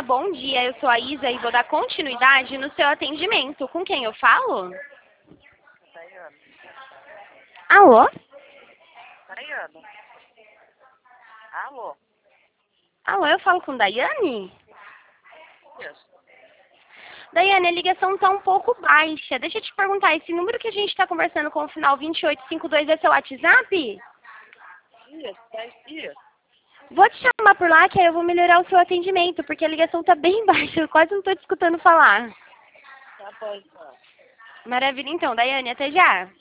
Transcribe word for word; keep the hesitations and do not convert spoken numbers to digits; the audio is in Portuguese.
bom dia. Eu sou a Isa e vou dar continuidade no seu atendimento. Com quem eu falo? Daiane. Alô? Daiane. Alô? Alô, eu falo com Daiane? Isso. Daiane, a ligação está um pouco baixa. Deixa eu te perguntar, esse número que a gente está conversando com o final vinte e oito cinquenta e dois é seu WhatsApp? Isso, é isso. Vou te chamar por lá que aí eu vou melhorar o seu atendimento, porque a ligação está bem baixa, eu quase não estou te escutando falar. Tá bom, então. Maravilha, então, Daiane, até já.